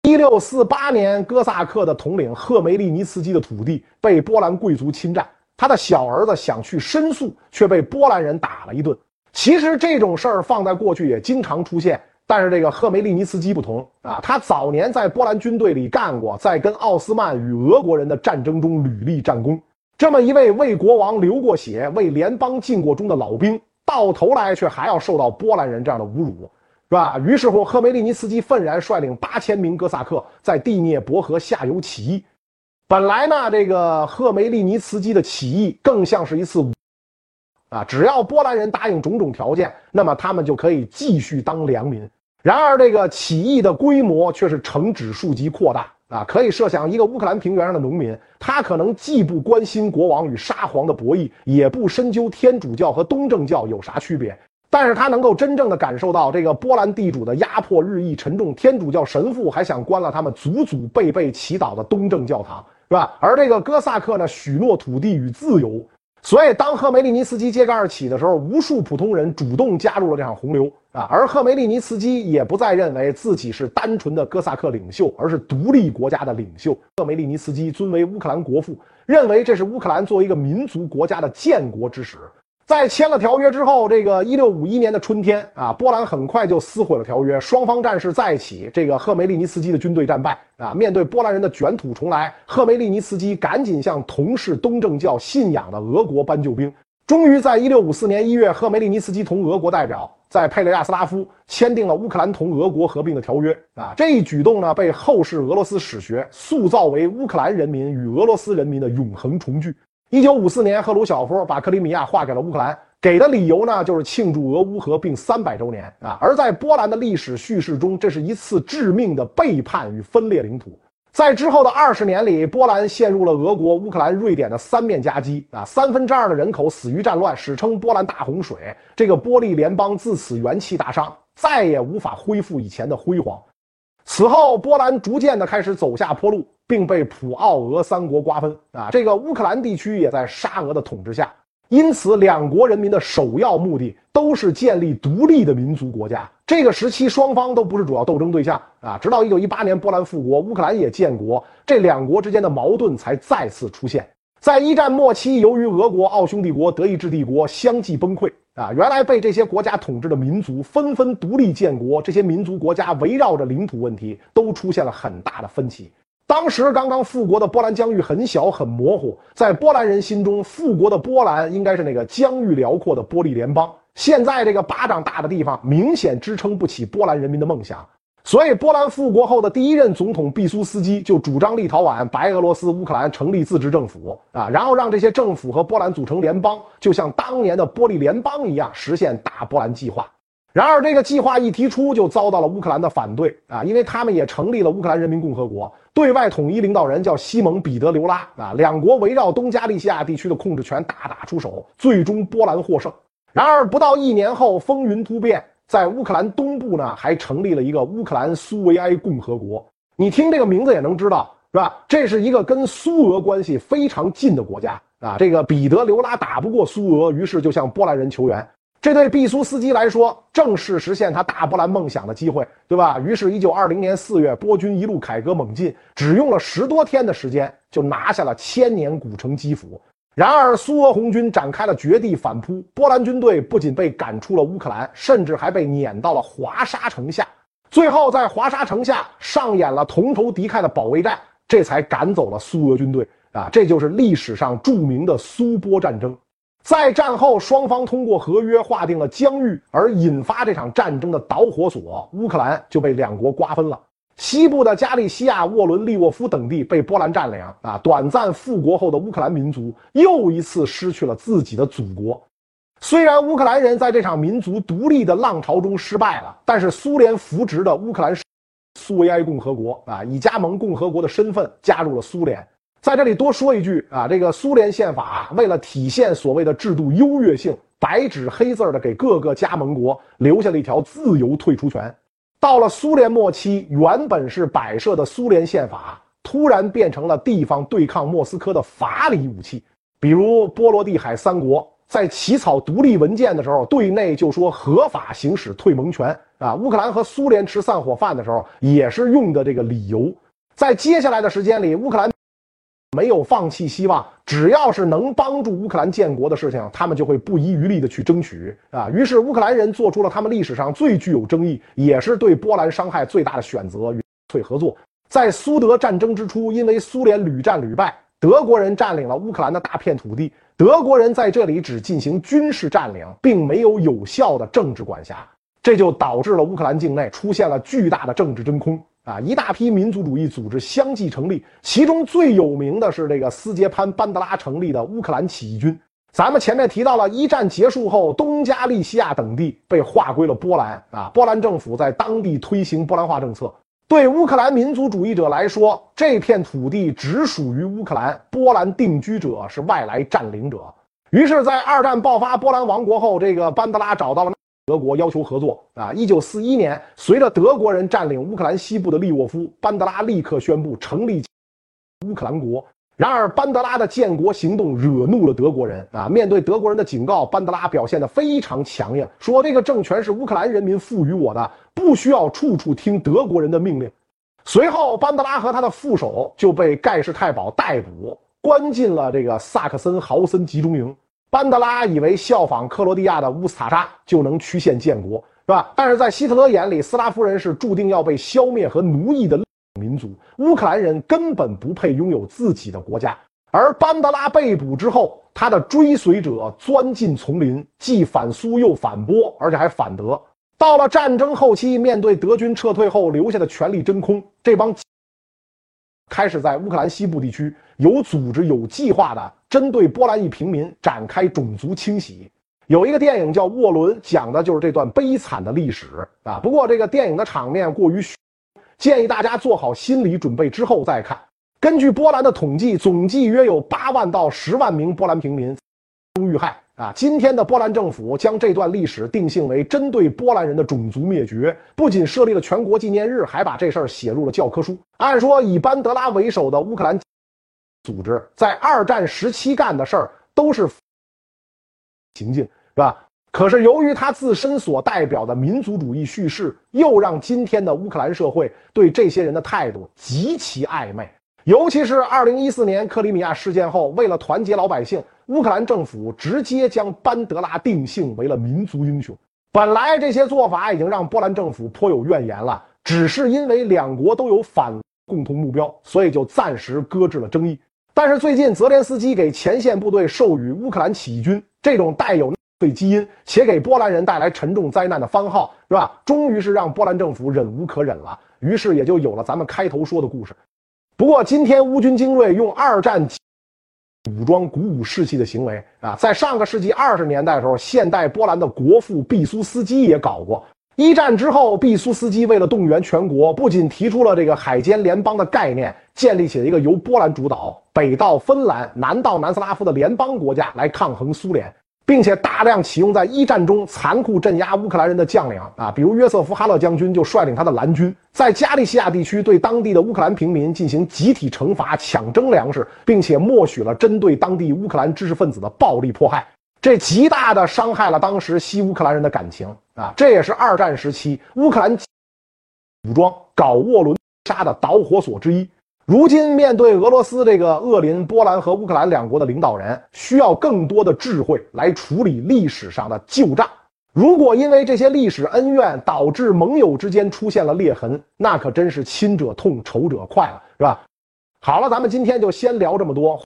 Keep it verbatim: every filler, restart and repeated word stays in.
一六四八年，哥萨克的统领赫梅利尼茨基的土地被波兰贵族侵占，他的小儿子想去申诉，却被波兰人打了一顿。其实这种事儿放在过去也经常出现，但是这个赫梅利尼茨基不同啊，他早年在波兰军队里干过，在跟奥斯曼与俄国人的战争中屡立战功。这么一位为国王流过血、为联邦尽过忠的老兵，到头来却还要受到波兰人这样的侮辱。是吧？于是乎，赫梅利尼茨基愤然率领八千名哥萨克在第聂伯河下游起义。本来呢，这个赫梅利尼茨基的起义更像是一次啊，只要波兰人答应种种条件，那么他们就可以继续当良民。然而，这个起义的规模却是呈指数级扩大啊！可以设想，一个乌克兰平原上的农民，他可能既不关心国王与沙皇的博弈，也不深究天主教和东正教有啥区别。但是他能够真正的感受到这个波兰地主的压迫日益沉重，天主教神父还想关了他们祖祖辈辈祈祷的东正教堂，是吧？而这个哥萨克呢，许诺土地与自由。所以当赫梅利尼茨基揭竿而起的时候，无数普通人主动加入了这场洪流啊！而赫梅利尼茨基也不再认为自己是单纯的哥萨克领袖，而是独立国家的领袖。赫梅利尼茨基尊为乌克兰国父，认为这是乌克兰作为一个民族国家的建国之始。在签了条约之后，这个一六五一年的春天啊，波兰很快就撕毁了条约，双方战事再起。这个赫梅利尼茨基的军队战败啊，面对波兰人的卷土重来，赫梅利尼茨基赶紧向同是东正教信仰的俄国搬救兵。终于在一六五四年一月，赫梅利尼茨基同俄国代表在佩雷亚斯拉夫签订了乌克兰同俄国合并的条约啊。这一举动呢，被后世俄罗斯史学塑造为乌克兰人民与俄罗斯人民的永恒重聚。一九五四年，赫鲁晓夫把克里米亚划给了乌克兰，给的理由呢，就是庆祝俄乌合并三百周年啊。而在波兰的历史叙事中，这是一次致命的背叛与分裂领土。在之后的二十年里，波兰陷入了俄国、乌克兰、瑞典的三面夹击啊，三分之二的人口死于战乱，史称波兰大洪水。这个波利联邦自此元气大伤，再也无法恢复以前的辉煌。此后，波兰逐渐的开始走下坡路，并被普奥俄三国瓜分啊。这个乌克兰地区也在沙俄的统治下，因此两国人民的首要目的都是建立独立的民族国家。这个时期双方都不是主要斗争对象啊。直到一九一八年波兰复国，乌克兰也建国，这两国之间的矛盾才再次出现。在一战末期，由于俄国、奥匈帝国、德意志帝国相继崩溃啊，原来被这些国家统治的民族纷纷独立建国，这些民族国家围绕着领土问题都出现了很大的分歧。当时刚刚复国的波兰疆域很小很模糊，在波兰人心中，复国的波兰应该是那个疆域辽阔的波利联邦。现在这个巴掌大的地方明显支撑不起波兰人民的梦想。所以波兰复国后的第一任总统毕苏斯基就主张立陶宛、白俄罗斯、乌克兰成立自治政府啊，然后让这些政府和波兰组成联邦，就像当年的波利联邦一样，实现大波兰计划。然而这个计划一提出就遭到了乌克兰的反对啊，因为他们也成立了乌克兰人民共和国，对外统一领导人叫西蒙·彼得留拉啊，两国围绕东加利西亚地区的控制权大打出手，最终波兰获胜。然而不到一年后，风云突变，在乌克兰东部呢，还成立了一个乌克兰苏维埃共和国。你听这个名字也能知道，是吧？这是一个跟苏俄关系非常近的国家啊。这个彼得留拉打不过苏俄，于是就向波兰人求援。这对毕苏斯基来说，正是实现他大波兰梦想的机会，对吧？于是，一九二零年四月，波军一路凯歌猛进，只用了十多天的时间，就拿下了千年古城基辅。然而，苏俄红军展开了绝地反扑，波兰军队不仅被赶出了乌克兰，甚至还被撵到了华沙城下。最后，在华沙城下上演了同仇敌忾的保卫战，这才赶走了苏俄军队啊！这就是历史上著名的苏波战争。在战后，双方通过合约划定了疆域，而引发这场战争的导火索乌克兰就被两国瓜分了。西部的加利西亚、沃伦利沃夫等地被波兰占领啊，短暂复国后的乌克兰民族又一次失去了自己的祖国。虽然乌克兰人在这场民族独立的浪潮中失败了，但是苏联扶植的乌克兰苏维埃共和国啊，以加盟共和国的身份加入了苏联。在这里多说一句啊，这个苏联宪法为了体现所谓的制度优越性，白纸黑字的给各个加盟国留下了一条自由退出权。到了苏联末期，原本是摆设的苏联宪法突然变成了地方对抗莫斯科的法理武器。比如波罗的海三国在起草独立文件的时候，对内就说合法行使退盟权啊。乌克兰和苏联吃散伙饭的时候，也是用的这个理由。在接下来的时间里，乌克兰没有放弃希望，只要是能帮助乌克兰建国的事情，他们就会不遗余力的去争取啊。于是乌克兰人做出了他们历史上最具有争议，也是对波兰伤害最大的选择，与退合作。在苏德战争之初，因为苏联屡战屡败，德国人占领了乌克兰的大片土地，德国人在这里只进行军事占领，并没有有效的政治管辖，这就导致了乌克兰境内出现了巨大的政治真空啊！一大批民族主义组织相继成立，其中最有名的是这个斯捷潘·班德拉成立的乌克兰起义军。咱们前面提到了，一战结束后，东加利西亚等地被划归了波兰啊，波兰政府在当地推行波兰化政策。对乌克兰民族主义者来说，这片土地只属于乌克兰，波兰定居者是外来占领者。于是，在二战爆发波兰亡国后，这个班德拉找到了德国，要求合作啊。一九四一年，随着德国人占领乌克兰西部的利沃夫，班德拉立刻宣布成立乌克兰国。然而，班德拉的建国行动惹怒了德国人啊！面对德国人的警告，班德拉表现得非常强硬，说这个政权是乌克兰人民赋予我的，不需要处处听德国人的命令。随后，班德拉和他的副手就被盖世太保逮捕，关进了这个萨克森豪森集中营。班德拉以为效仿克罗地亚的乌斯塔扎就能曲线建国，是吧？但是在希特勒眼里，斯拉夫人是注定要被消灭和奴役的民族，乌克兰人根本不配拥有自己的国家。而班德拉被捕之后，他的追随者钻进丛林，既反苏又反波，而且还反德。到了战争后期，面对德军撤退后留下的权力真空，这帮开始在乌克兰西部地区有组织、有计划的针对波兰裔平民展开种族清洗。有一个电影叫《沃伦》，讲的就是这段悲惨的历史啊。不过这个电影的场面过于建议大家做好心理准备之后再看。根据波兰的统计，总计约有八万到十万名波兰平民遇害啊。今天的波兰政府将这段历史定性为针对波兰人的种族灭绝，不仅设立了全国纪念日，还把这事儿写入了教科书。按说以班德拉为首的乌克兰组织在二战时期干的事儿都是行径，是吧？可是由于他自身所代表的民族主义叙事，又让今天的乌克兰社会对这些人的态度极其暧昧。尤其是二零一四年克里米亚事件后，为了团结老百姓，乌克兰政府直接将班德拉定性为了民族英雄。本来这些做法已经让波兰政府颇有怨言了，只是因为两国都有反共同目标，所以就暂时搁置了争议。但是最近泽连斯基给前线部队授予乌克兰起义军这种带有对基因且给波兰人带来沉重灾难的番号，是吧？终于是让波兰政府忍无可忍了，于是也就有了咱们开头说的故事。不过今天乌军精锐用二战武装鼓舞士气的行为啊，在上个世纪二十年代的时候，现代波兰的国父毕苏斯基也搞过。一战之后，毕苏斯基为了动员全国，不仅提出了这个海监联邦的概念，建立起了一个由波兰主导、北到芬兰、南到南斯拉夫的联邦国家来抗衡苏联，并且大量启用在一战中残酷镇压乌克兰人的将领啊，比如约瑟夫·哈勒将军就率领他的蓝军，在加利西亚地区对当地的乌克兰平民进行集体惩罚、抢征粮食，并且默许了针对当地乌克兰知识分子的暴力迫害，这极大的伤害了当时西乌克兰人的感情啊！这也是二战时期乌克兰武装搞沃伦杀的导火索之一。如今面对俄罗斯这个恶邻波兰和乌克兰两国的领导人，需要更多的智慧来处理历史上的旧账。如果因为这些历史恩怨导致盟友之间出现了裂痕，那可真是亲者痛仇者快了，是吧？好了，咱们今天就先聊这么多。